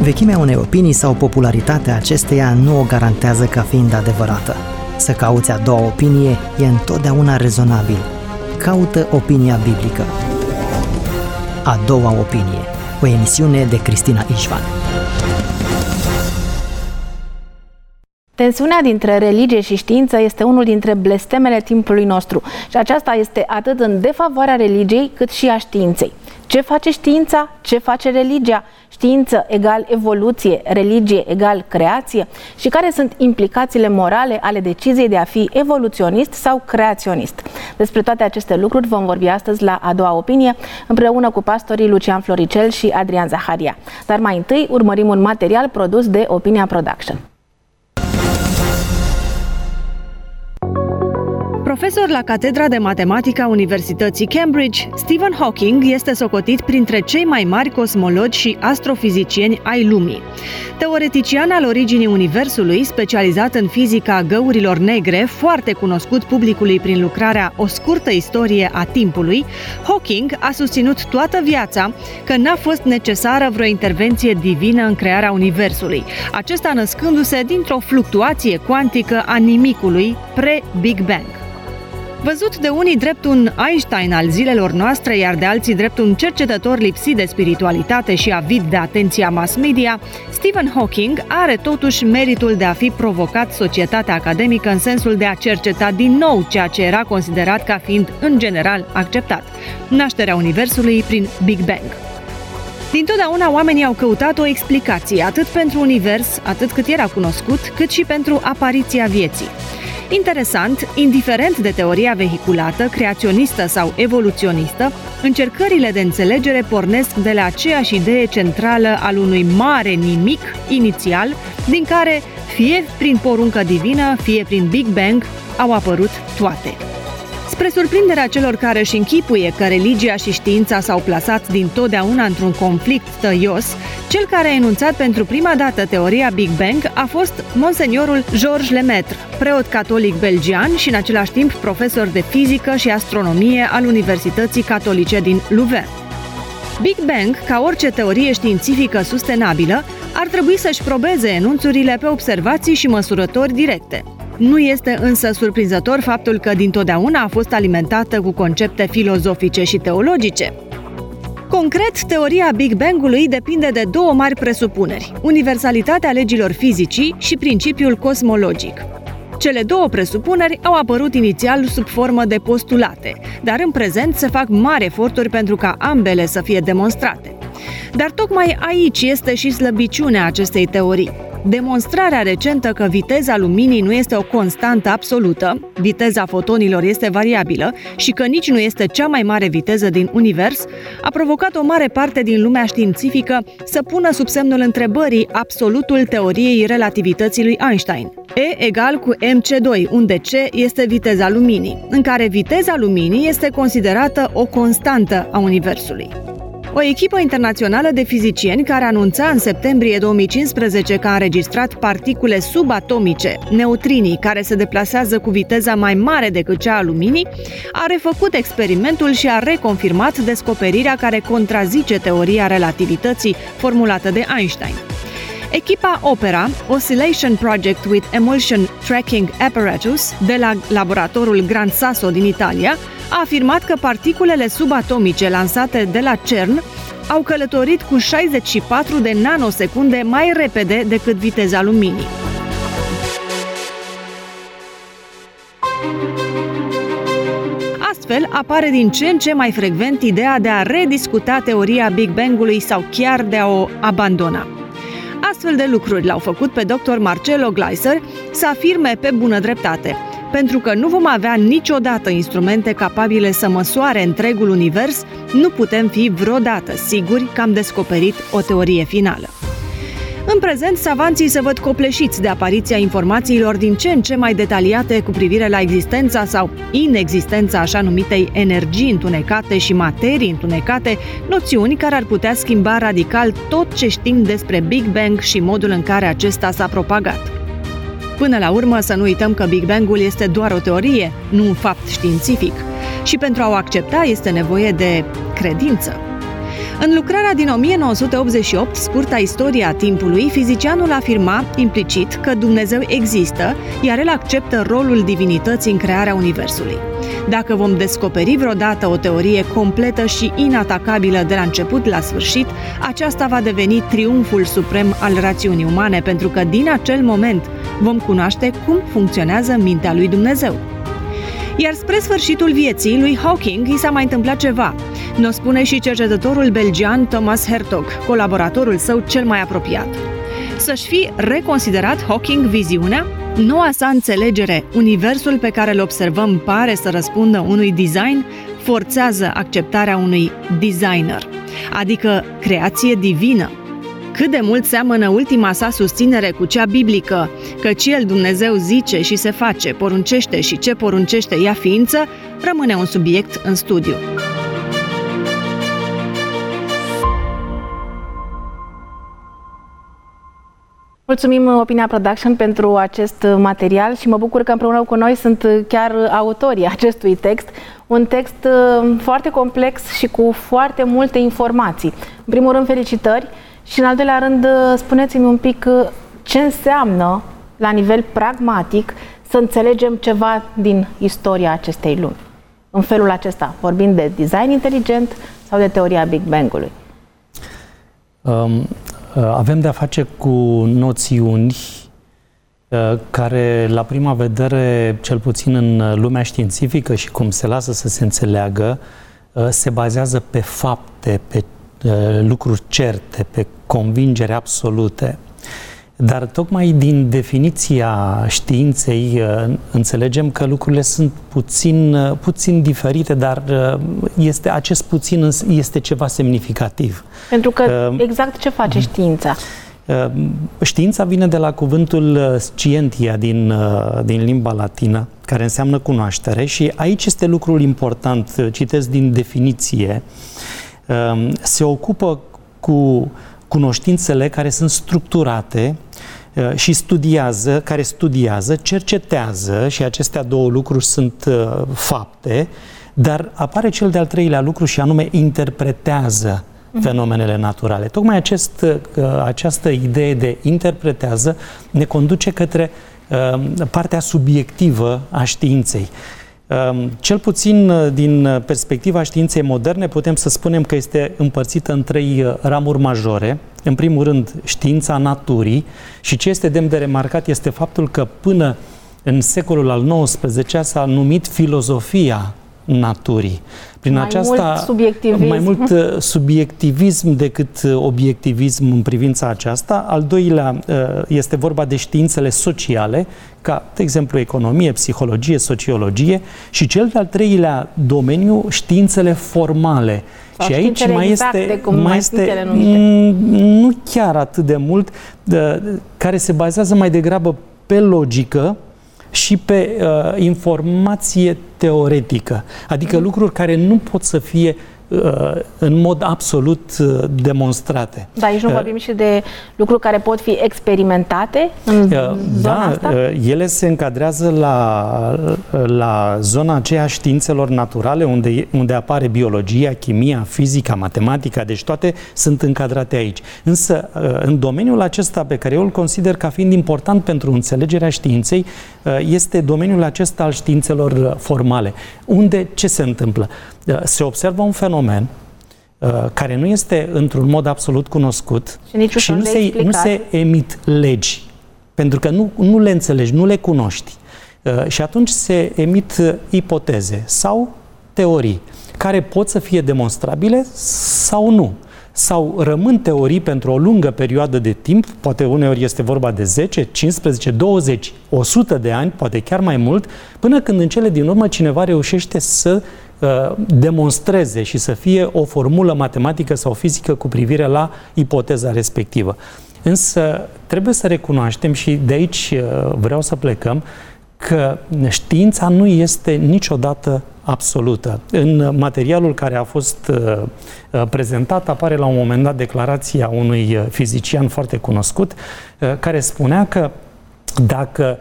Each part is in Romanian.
Vechimea unei opinii sau popularitatea acesteia nu o garantează ca fiind adevărată. Să cauți a doua opinie e întotdeauna rezonabil. Caută opinia biblică. A doua opinie, o emisiune de Cristina Ișvan. Tensiunea dintre religie și știință este unul dintre blestemele timpului nostru și aceasta este atât în defavoarea religiei cât și a științei. Ce face știința? Ce face religia? Știință egal evoluție, religie egal creație? Și care sunt implicațiile morale ale deciziei de a fi evoluționist sau creaționist? Despre toate aceste lucruri vom vorbi astăzi la A doua opinie, împreună cu pastorii Lucian Floricel și Adrian Zaharia. Dar mai întâi urmărim un material produs de Opinia Production. Profesor la Catedra de Matematică a Universității Cambridge, Stephen Hawking este socotit printre cei mai mari cosmologi și astrofizicieni ai lumii. Teoretician al originii Universului, specializat în fizica găurilor negre, foarte cunoscut publicului prin lucrarea O scurtă istorie a timpului, Hawking a susținut toată viața că n-a fost necesară vreo intervenție divină în crearea Universului, acesta născându-se dintr-o fluctuație cuantică a nimicului pre-Big Bang. Văzut de unii drept un Einstein al zilelor noastre, iar de alții drept un cercetător lipsit de spiritualitate și avid de atenția mass media, Stephen Hawking are totuși meritul de a fi provocat societatea academică în sensul de a cerceta din nou ceea ce era considerat ca fiind în general acceptat: nașterea Universului prin Big Bang. Dintotdeauna oamenii au căutat o explicație atât pentru univers, atât cât era cunoscut, cât și pentru apariția vieții. Interesant, indiferent de teoria vehiculată, creaționistă sau evoluționistă, încercările de înțelegere pornesc de la aceeași idee centrală al unui mare nimic inițial, din care, fie prin poruncă divină, fie prin Big Bang, au apărut toate. Spre surprinderea celor care își închipuie că religia și știința s-au plasat dintotdeauna într-un conflict tăios, cel care a enunțat pentru prima dată teoria Big Bang a fost monseniorul Georges Lemaitre, preot catolic belgian și în același timp profesor de fizică și astronomie al Universității Catolice din Louvain. Big Bang, ca orice teorie științifică sustenabilă, ar trebui să-și probeze enunțurile pe observații și măsurători directe. Nu este însă surprinzător faptul că dintotdeauna a fost alimentată cu concepte filozofice și teologice. Concret, teoria Big Bang-ului depinde de două mari presupuneri: universalitatea legilor fizicii și principiul cosmologic. Cele două presupuneri au apărut inițial sub formă de postulate, dar în prezent se fac mari eforturi pentru ca ambele să fie demonstrate. Dar tocmai aici este și slăbiciunea acestei teorii. Demonstrarea recentă că viteza luminii nu este o constantă absolută, viteza fotonilor este variabilă și că nici nu este cea mai mare viteză din univers, a provocat o mare parte din lumea științifică să pună sub semnul întrebării absolutul teoriei relativității lui Einstein. E egal cu mc2, unde c este viteza luminii, în care viteza luminii este considerată o constantă a universului. O echipă internațională de fizicieni care anunța în septembrie 2015 că a înregistrat particule subatomice, neutrinii, care se deplasează cu viteza mai mare decât cea a luminii, a refăcut experimentul și a reconfirmat descoperirea care contrazice teoria relativității formulată de Einstein. Echipa OPERA, Oscillation Project with Emulsion Tracking Apparatus, de la laboratorul Gran Sasso din Italia, a afirmat că particulele subatomice lansate de la CERN au călătorit cu 64 de nanosecunde mai repede decât viteza luminii. Astfel, apare din ce în ce mai frecvent ideea de a rediscuta teoria Big Bang-ului sau chiar de a o abandona. Astfel de lucruri l-au făcut pe dr. Marcello Gleiser să afirme pe bună dreptate: pentru că nu vom avea niciodată instrumente capabile să măsoare întregul univers, nu putem fi vreodată siguri că am descoperit o teorie finală. În prezent, savanții se văd copleșiți de apariția informațiilor din ce în ce mai detaliate cu privire la existența sau inexistența așa numitei energii întunecate și materii întunecate, noțiuni care ar putea schimba radical tot ce știm despre Big Bang și modul în care acesta s-a propagat. Până la urmă, să nu uităm că Big Bang-ul este doar o teorie, nu un fapt științific. Și pentru a o accepta este nevoie de credință. În lucrarea din 1988, Scurta istorie a timpului, fizicianul afirma implicit că Dumnezeu există, iar el acceptă rolul divinității în crearea Universului. Dacă vom descoperi vreodată o teorie completă și inatacabilă de la început la sfârșit, aceasta va deveni triumful suprem al rațiunii umane, pentru că din acel moment vom cunoaște cum funcționează mintea lui Dumnezeu. Iar spre sfârșitul vieții lui Hawking i s-a mai întâmplat ceva. Ne-o spune și cercetătorul belgian Thomas Hertog, colaboratorul său cel mai apropiat. Să-și fi reconsiderat Hawking viziunea, noua sa înțelegere, universul pe care îl observăm pare să răspundă unui design, forțează acceptarea unui designer, adică creație divină. Cât de mult seamănă ultima sa susținere cu cea biblică, căci el, Dumnezeu, zice și se face, poruncește și ce poruncește ia ființă, rămâne un subiect în studiu. Mulțumim Opinia Production pentru acest material și mă bucur că împreună cu noi sunt chiar autorii acestui text. Un text foarte complex și cu foarte multe informații. În primul rând, felicitări și în al doilea rând, spuneți-mi un pic ce înseamnă, la nivel pragmatic, să înțelegem ceva din istoria acestei lumi. În felul acesta, vorbind de design inteligent sau de teoria Big Bang-ului. Avem de-a face cu noțiuni care, la prima vedere, cel puțin în lumea științifică și cum se lasă să se înțeleagă, se bazează pe fapte, pe lucruri certe, pe convingeri absolute. Dar tocmai din definiția științei înțelegem că lucrurile sunt puțin diferite, dar acest puțin este ceva semnificativ. Pentru că exact ce face știința? Știința vine de la cuvântul scientia din limba latină, care înseamnă cunoaștere, și aici este lucrul important, citesc din definiție, se ocupă cu cunoștințele care sunt structurate și care studiază, cercetează, și acestea două lucruri sunt fapte, dar apare cel de-al treilea lucru și anume interpretează fenomenele naturale. Tocmai această idee de interpretează ne conduce către partea subiectivă a științei. Cel puțin din perspectiva științei moderne putem să spunem că este împărțită în trei ramuri majore. În primul rând, știința naturii, și ce este demn de remarcat este faptul că până în secolul al XIX-lea s-a numit filozofia naturii. Prin mai mult subiectivism decât obiectivism în privința aceasta. Al doilea este vorba de științele sociale, ca, de exemplu, economie, psihologie, sociologie, și cel de-al treilea domeniu, științele formale. Sau și aici mai este nu chiar atât de mult, care se bazează mai degrabă pe logică și pe informație teoretică, adică lucruri care nu pot să fie în mod absolut demonstrate. Da, aici nu vorbim și de lucruri care pot fi experimentate în zona asta? Ele se încadrează la zona aceea științelor naturale, unde apare biologia, chimia, fizica, matematica, deci toate sunt încadrate aici. Însă, în domeniul acesta pe care eu îl consider ca fiind important pentru înțelegerea științei, este domeniul acesta al științelor formale, unde ce se întâmplă? Se observă un fenomen care nu este într-un mod absolut cunoscut și nu se emit legi, pentru că nu le înțelegi, nu le cunoști. Și atunci se emit ipoteze sau teorii care pot să fie demonstrabile sau nu. Sau rămân teorii pentru o lungă perioadă de timp, poate uneori este vorba de 10, 15, 20, 100 de ani, poate chiar mai mult, până când în cele din urmă cineva reușește să demonstreze și să fie o formulă matematică sau fizică cu privire la ipoteza respectivă. Însă trebuie să recunoaștem, și de aici vreau să plecăm, că știința nu este niciodată absolută. În materialul care a fost prezentat apare la un moment dat declarația unui fizician foarte cunoscut care spunea că dacă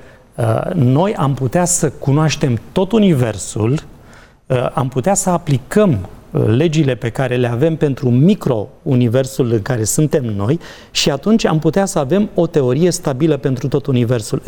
noi am putea să cunoaștem tot universul, am putea să aplicăm legile pe care le avem pentru micro-universul în care suntem noi și atunci am putea să avem o teorie stabilă pentru tot universul.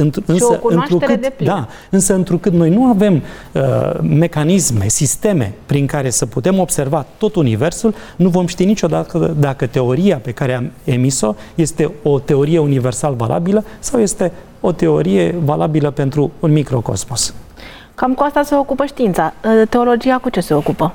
Însă întrucât noi nu avem mecanisme, sisteme prin care să putem observa tot universul, nu vom ști niciodată dacă teoria pe care am emis-o este o teorie universal valabilă sau este o teorie valabilă pentru un microcosmos. Cam cu asta se ocupă știința. Teologia cu ce se ocupă?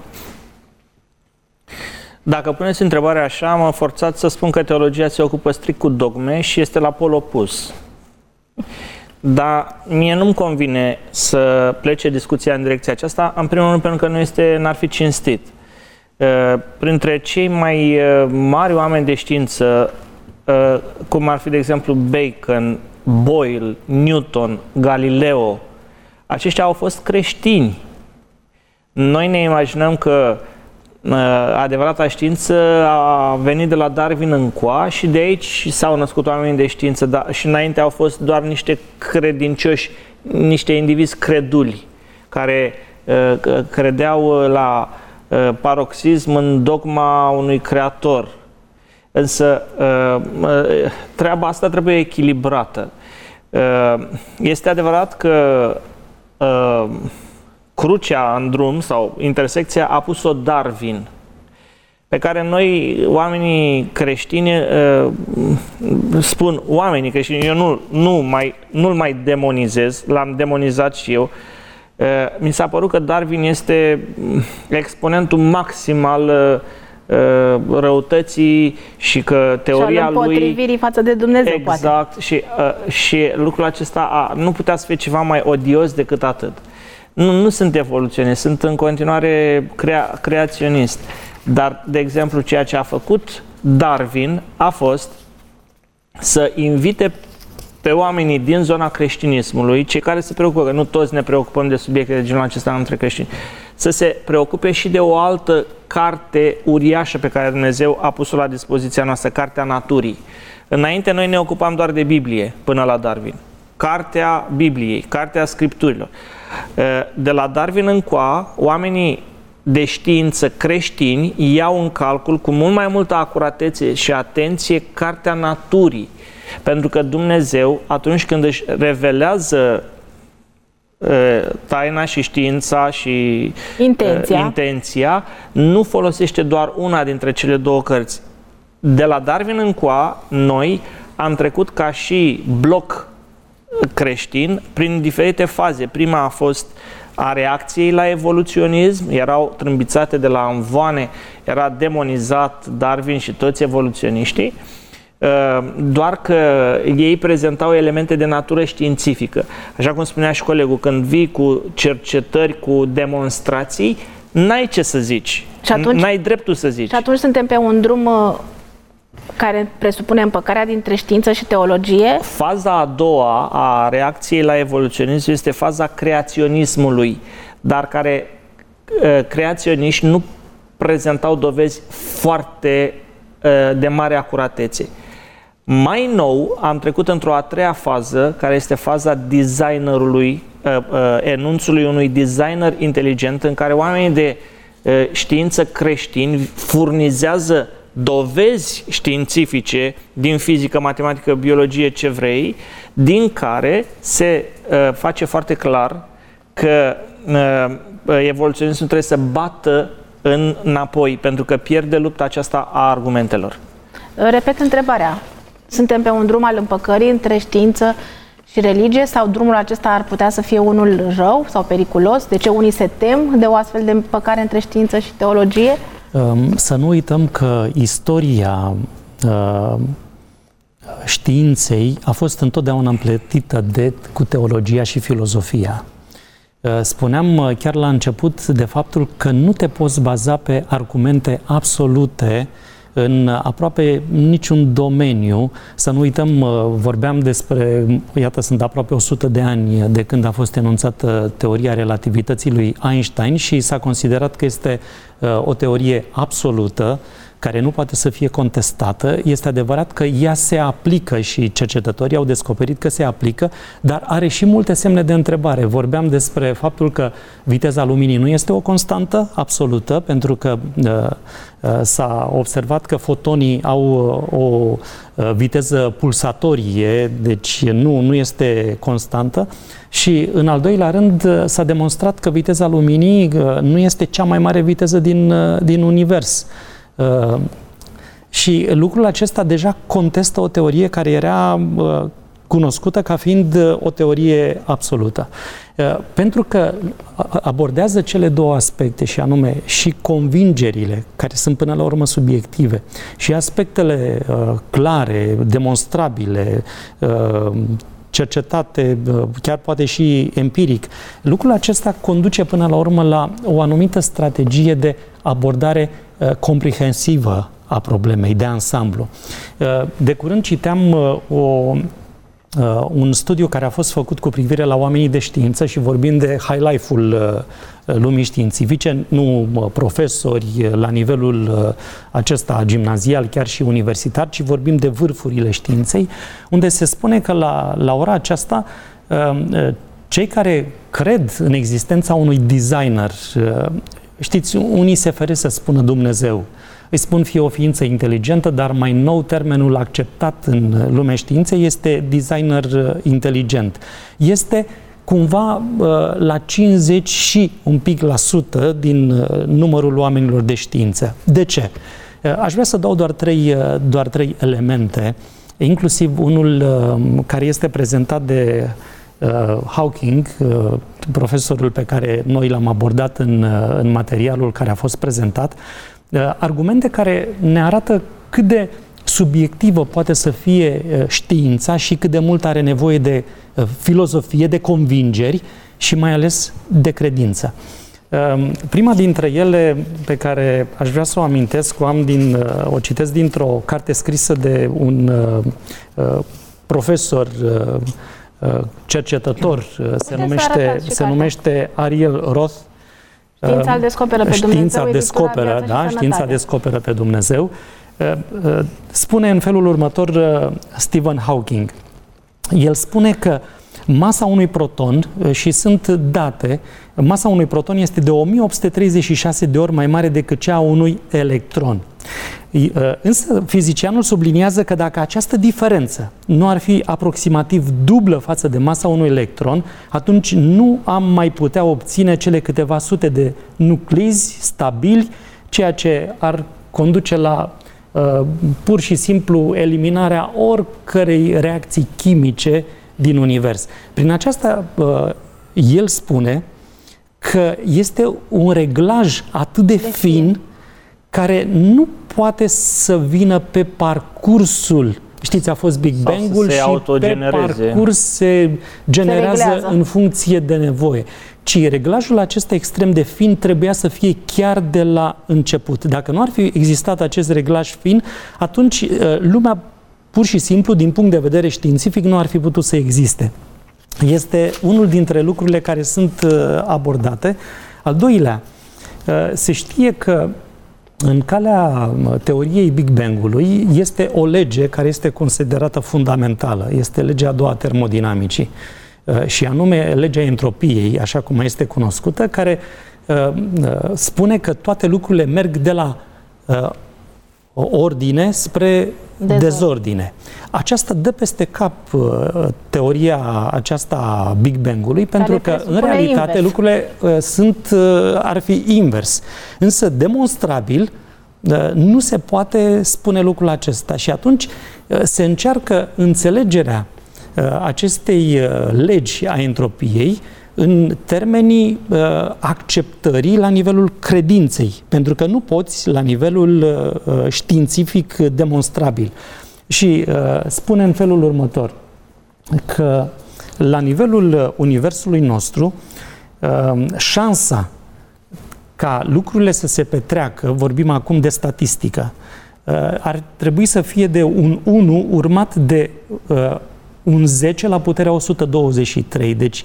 Dacă puneți întrebarea așa, mă forțați să spun că teologia se ocupă strict cu dogme și este la pol opus. Dar mie nu-mi convine să plece discuția în direcția aceasta, în primul rând pentru că n-ar fi cinstit. Printre cei mai mari oameni de știință, cum ar fi, de exemplu, Bacon, Boyle, Newton, Galileo, aceștia au fost creștini. Noi ne imaginăm că adevărata știință a venit de la Darwin încoa și de aici s-au născut oameni de știință, dar și înainte au fost doar niște credincioși, niște indivizi creduli, care credeau la paroxism în dogma unui creator. Însă treaba asta trebuie echilibrată. Este adevărat că crucea în drum sau intersecția a pus-o Darwin, pe care noi, oamenii creștini, spun oamenii creștini, eu nu-l mai demonizez, l-am demonizat și eu. Mi s-a părut că Darwin este exponentul maxim al răutății și că teoria lui... împotrivirii față de Dumnezeu, exact, poate. Și lucrul acesta nu putea să fie ceva mai odios decât atât. Nu sunt evoluționist, sunt în continuare creaționist. Dar, de exemplu, ceea ce a făcut Darwin a fost să invite pe oamenii din zona creștinismului, cei care se preocupă, că nu toți ne preocupăm de subiecte de genul acesta între creștini, să se preocupe și de o altă carte uriașă pe care Dumnezeu a pus-o la dispoziția noastră, Cartea Naturii. Înainte noi ne ocupam doar de Biblie până la Darwin. Cartea Bibliei, Cartea Scripturilor. De la Darwin încoa, oamenii de știință creștini iau în calcul cu mult mai multă acuratețe și atenție Cartea Naturii. Pentru că Dumnezeu, atunci când își revelează taina și știința și intenția, nu folosește doar una dintre cele două cărți. De la Darwin încoa, noi am trecut ca și bloc creștin prin diferite faze. Prima a fost a reacției la evoluționism, erau trâmbițate de la învoane, era demonizat Darwin și toți evoluționiștii, doar că ei prezentau elemente de natură științifică. Așa cum spunea și colegul, când vii cu cercetări, cu demonstrații, n-ai ce să zici, n-ai dreptul să zici. Și atunci suntem pe un drum care presupune împăcarea dintre știință și teologie? Faza a doua a reacției la evoluționism este faza creaționismului, dar care creaționiști nu prezentau dovezi foarte de mare acuratețe. Mai nou am trecut într-o a treia fază, care este faza designerului, enunțului unui designer inteligent, în care oamenii de știință creștini furnizează dovezi științifice din fizică, matematică, biologie, ce vrei, din care se face foarte clar că evoluționismul trebuie să bată înapoi, pentru că pierde lupta aceasta a argumentelor. Repet întrebarea. Suntem pe un drum al împăcării între știință și religie sau drumul acesta ar putea să fie unul rău sau periculos? De ce unii se tem de o astfel de împăcare între știință și teologie? Să nu uităm că istoria științei a fost întotdeauna împletită cu teologia și filozofia. Spuneam chiar la început de faptul că nu te poți baza pe argumente absolute în aproape niciun domeniu. Să nu uităm, vorbeam despre, iată, sunt aproape 100 de ani de când a fost enunțată teoria relativității lui Einstein și s-a considerat că este o teorie absolută, care nu poate să fie contestată. Este adevărat că ea se aplică și cercetătorii au descoperit că se aplică, dar are și multe semne de întrebare. Vorbeam despre faptul că viteza luminii nu este o constantă absolută, pentru că s-a observat că fotonii au o viteză pulsatorie, deci nu este constantă. Și în al doilea rând s-a demonstrat că viteza luminii nu este cea mai mare viteză din univers. Și lucrul acesta deja contestă o teorie care era cunoscută ca fiind o teorie absolută. Pentru că abordează cele două aspecte, și anume și convingerile, care sunt până la urmă subiective, și aspectele clare, demonstrabile, cercetate, chiar poate și empiric. Lucrul acesta conduce până la urmă la o anumită strategie de abordare comprehensivă a problemei, de ansamblu. De curând citeam un studiu care a fost făcut cu privire la oamenii de știință și vorbim de high life-ul lumii științifice, nu profesori la nivelul acesta gimnazial, chiar și universitar, ci vorbim de vârfurile științei, unde se spune că la ora aceasta cei care cred în existența unui designer, știți, unii se feresc să spună Dumnezeu, îi spun fie o ființă inteligentă, dar mai nou termenul acceptat în lumea științei este designer inteligent. Este cumva la 50 și un pic la sută din numărul oamenilor de știință. De ce? Aș vrea să dau doar trei elemente, inclusiv unul care este prezentat de Hawking, profesorul pe care noi l-am abordat în materialul care a fost prezentat, argumente care ne arată cât de subiectivă poate să fie știința și cât de mult are nevoie de filozofie, de convingeri și mai ales de credință. Prima dintre ele pe care aș vrea să o amintesc, o citesc dintr-o carte scrisă de un profesor cercetător, se numește Ariel Roth. Știința îl descoperă pe Dumnezeu. Știința descoperă pe Dumnezeu. Spune în felul următor Stephen Hawking. El spune că masa unui proton, și sunt date, masa unui proton este de 1836 de ori mai mare decât cea a unui electron. Însă fizicianul subliniază că dacă această diferență nu ar fi aproximativ dublă față de masa unui electron, atunci nu am mai putea obține cele câteva sute de nuclizi stabili, ceea ce ar conduce la pur și simplu eliminarea oricărei reacții chimice din univers. Prin aceasta, el spune că este un reglaj atât de fin care nu poate să vină pe parcursul. Știți, a fost Big Bang-ul și pe parcurs se generează în funcție de nevoie. Ci reglajul acesta extrem de fin trebuia să fie chiar de la început. Dacă nu ar fi existat acest reglaj fin, atunci lumea pur și simplu, din punct de vedere științific, nu ar fi putut să existe. Este unul dintre lucrurile care sunt abordate. Al doilea, se știe că în calea teoriei Big Bang-ului este o lege care este considerată fundamentală. Este legea a doua a termodinamicii. Și anume legea entropiei, așa cum este cunoscută, care spune că toate lucrurile merg de la ordine spre dezordine. Aceasta dă peste cap teoria aceasta a Big Bang-ului, pentru că în realitate lucrurile ar fi invers. Însă demonstrabil nu se poate spune lucrul acesta și atunci se încearcă înțelegerea acestei legi a entropiei în termenii acceptării la nivelul credinței, pentru că nu poți la nivelul științific demonstrabil. Și spune în felul următor că la nivelul universului nostru șansa ca lucrurile să se petreacă, vorbim acum de statistică, ar trebui să fie de un 1 urmat de un 10 la puterea 123, deci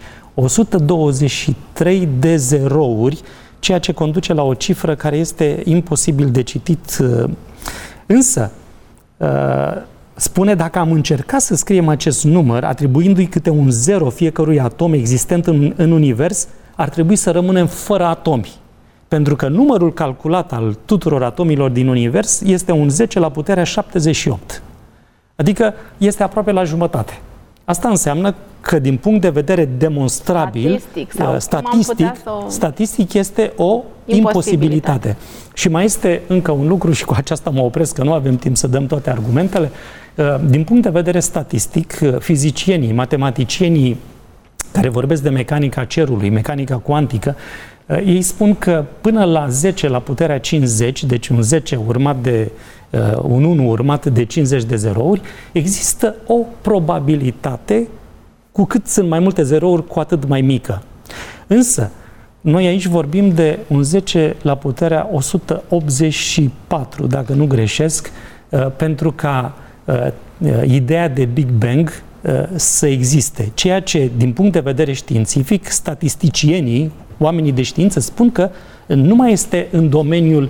123 de zerouri, ceea ce conduce la o cifră care este imposibil de citit Însă, spune dacă am încercat să scriem acest număr, atribuindu-i câte un 0 fiecărui atom existent în univers, ar trebui să rămânem fără atomi. Pentru că numărul calculat al tuturor atomilor din univers este un 10 la puterea 78. Adică este aproape la jumătate. Asta înseamnă că din punct de vedere demonstrabil, statistic este o imposibilitate. Și mai este încă un lucru și cu aceasta mă opresc, că nu avem timp să dăm toate argumentele. Din punct de vedere statistic, fizicienii, matematicienii care vorbesc de mecanica cerului, mecanica cuantică, ei spun că până la 10 la puterea 50, deci un 10 urmat de un 1 urmat de 50 de zerouri, există o probabilitate, cu cât sunt mai multe zerouri, cu atât mai mică. Însă, noi aici vorbim de un 10 la puterea 184, dacă nu greșesc, pentru ca ideea de Big Bang să existe. Ceea ce, din punct de vedere științific, statisticienii, oamenii de știință, spun că nu mai este în domeniul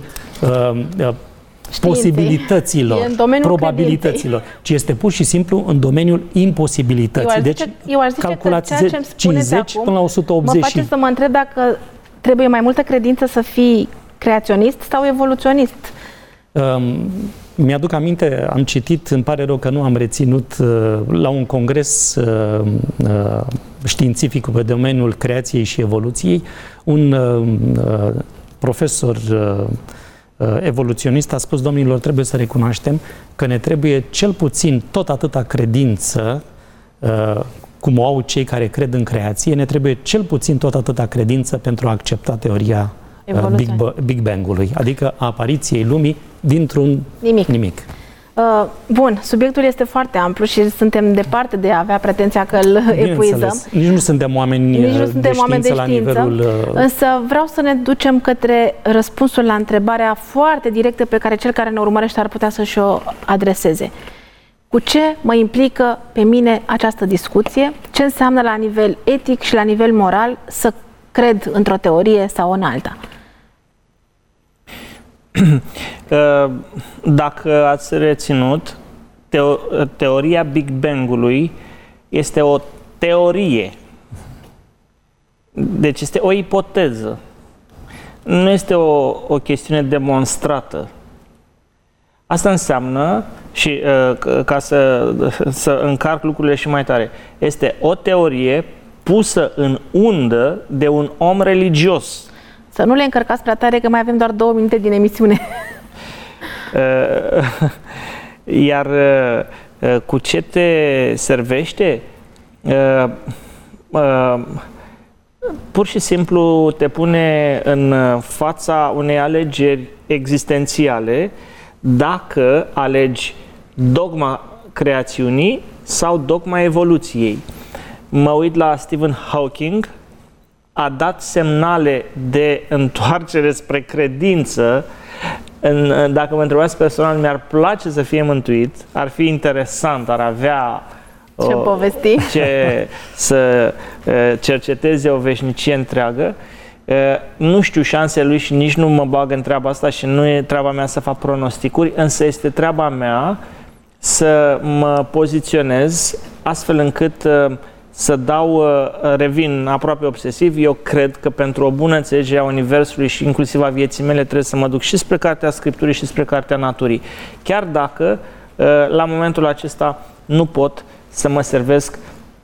posibilităților, probabilităților, ci este pur și simplu în domeniul imposibilității. Eu aș zice calculați că ceea ce îmi 50 până la 180. Mă face să mă întreb dacă trebuie mai multă credință să fii creaționist sau evoluționist. Mi-aduc aminte, am citit, îmi pare rău că nu am reținut, la un congres științific pe domeniul creației și evoluției, un profesor evoluționist a spus: domnilor, trebuie să recunoaștem că ne trebuie cel puțin tot atâta credință cum o au cei care cred în creație, ne trebuie cel puțin tot atâta credință pentru a accepta teoria Big Bang-ului, adică a apariției lumii dintr-un nimic. Bun, subiectul este foarte amplu și suntem departe de a avea pretenția că îl epuizăm. Nici nu suntem oameni de știință la nivelul... Însă vreau să ne ducem către răspunsul la întrebarea foarte directă pe care cel care ne urmărește ar putea să-și o adreseze. Cu ce mă implică pe mine această discuție? Ce înseamnă la nivel etic și la nivel moral să cred într-o teorie sau în alta? Dacă ați reținut, teoria Big Bang-ului este o teorie. Deci este o ipoteză. Nu este o chestiune demonstrată. Asta înseamnă, și ca să încarc lucrurile și mai tare, este o teorie pusă în undă de un om religios. Să nu le încărcați prea tare, că mai avem doar 2 minute din emisiune. Iar cu ce te servește? Pur și simplu te pune în fața unei alegeri existențiale dacă alegi dogma creațiunii sau dogma evoluției. Mă uit la Stephen Hawking, a dat semnale de întoarcere spre credință. Dacă mă întrebați personal, mi-ar place să fie mântuit, ar fi interesant, ar avea ce povesti, să cerceteze o veșnicie întreagă. Nu știu șansele lui și nici nu mă bag în treaba asta și nu e treaba mea să fac pronosticuri, însă este treaba mea să mă poziționez astfel încât să dau, revin aproape obsesiv, eu cred că pentru o bună înțelegere a Universului și inclusiv a vieții mele trebuie să mă duc și spre Cartea Scripturii și spre Cartea Naturii. Chiar dacă la momentul acesta nu pot să mă servesc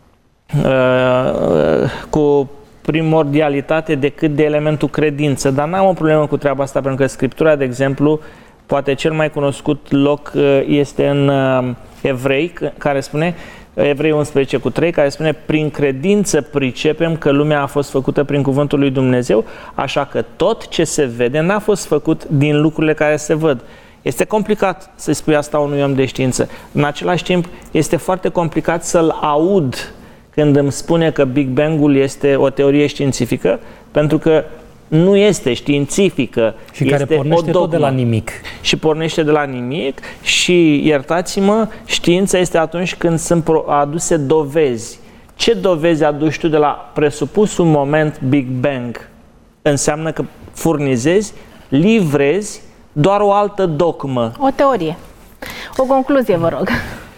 cu primordialitate decât de elementul credință, dar n-am o problemă cu treaba asta, pentru că Scriptura, de exemplu, poate cel mai cunoscut loc este în Evrei, care spune, Evrei 11:3, care spune: prin credință pricepem că lumea a fost făcută prin cuvântul lui Dumnezeu, așa că tot ce se vede n-a fost făcut din lucrurile care se văd. Este complicat să-i spui asta unui om de știință. În același timp, este foarte complicat să-l aud când îmi spune că Big Bang-ul este o teorie științifică, pentru că nu este științifică, și care pornește tot de la nimic. Și pornește de la nimic și, iertați-mă, știința este atunci când sunt aduse dovezi. Ce dovezi aduci tu de la presupusul moment Big Bang? Înseamnă că furnizezi, livrezi doar o altă dogmă. O teorie. O concluzie, vă rog.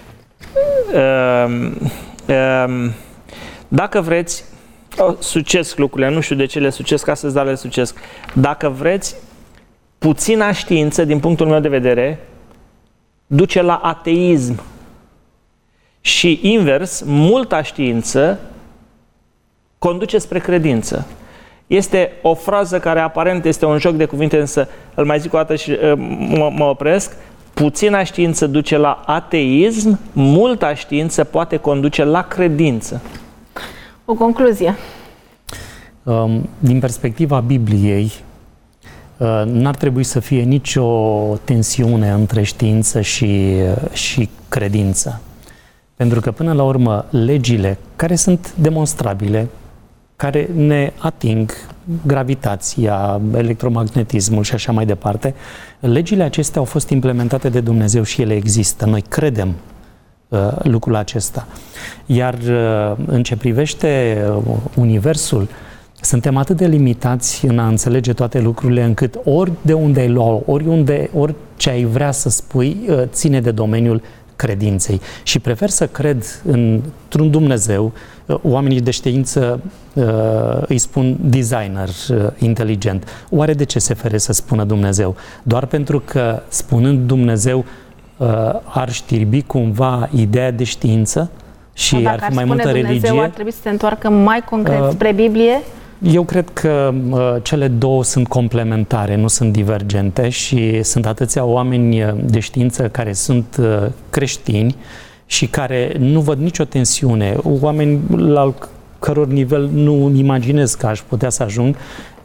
Dacă vreți, sucesc lucrurile, nu știu de ce le sucesc astăzi, dar le sucesc. Dacă vreți, puțina știință, din punctul meu de vedere, duce la ateism. Și invers, multa știință conduce spre credință. Este o frază care aparent este un joc de cuvinte, însă îl mai zic o dată și mă opresc. Puțina știință duce la ateism, multa știință poate conduce la credință. O concluzie. Din perspectiva Bibliei, n-ar trebui să fie nicio tensiune între știință și credință. Pentru că, până la urmă, legile care sunt demonstrabile, care ne ating, gravitația, electromagnetismul și așa mai departe, legile acestea au fost implementate de Dumnezeu și ele există. Noi credem lucrul acesta. Iar în ce privește universul, suntem atât de limitați în a înțelege toate lucrurile, încât ori de unde ai lua, orice ai vrea să spui, ține de domeniul credinței. Și prefer să cred într-un Dumnezeu. Oamenii de știință îi spun designer inteligent. Oare de ce se fere să spună Dumnezeu? Doar pentru că, spunând Dumnezeu, ar știrbi cumva ideea de știință și ar fi mai multă Dumnezeu, religie? ar trebui să se întoarcă mai concret spre Biblie? Eu cred că cele două sunt complementare, nu sunt divergente și sunt atâția oameni de știință care sunt creștini și care nu văd nicio tensiune, oameni la căror nivel nu imaginez că aș putea să ajung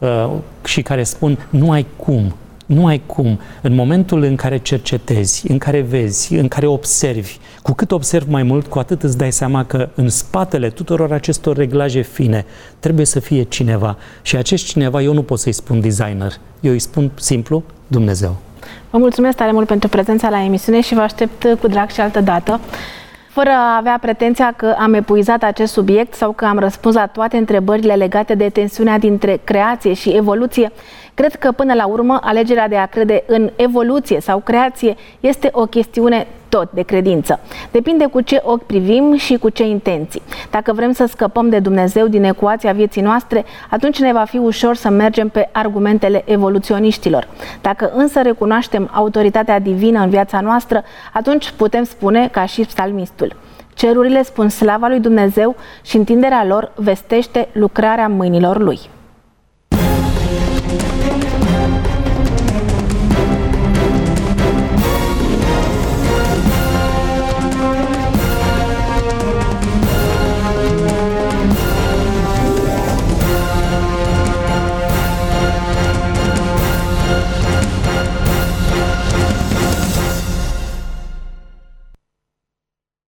și care spun nu ai cum. Nu ai cum. În momentul în care cercetezi, în care vezi, în care observi, cu cât observi mai mult, cu atât îți dai seama că în spatele tuturor acestor reglaje fine trebuie să fie cineva. Și acest cineva, eu nu pot să-i spun designer, eu îi spun simplu Dumnezeu. Vă mulțumesc tare mult pentru prezența la emisiune și vă aștept cu drag și altă dată. Fără a avea pretenția că am epuizat acest subiect sau că am răspuns la toate întrebările legate de tensiunea dintre creație și evoluție, cred că până la urmă alegerea de a crede în evoluție sau creație este o chestiune tot de credință. Depinde cu ce ochi privim și cu ce intenții. Dacă vrem să scăpăm de Dumnezeu din ecuația vieții noastre, atunci ne va fi ușor să mergem pe argumentele evoluționiștilor. Dacă însă recunoaștem autoritatea divină în viața noastră, atunci putem spune, ca și psalmistul: cerurile spun slava lui Dumnezeu și întinderea lor vestește lucrarea mâinilor lui.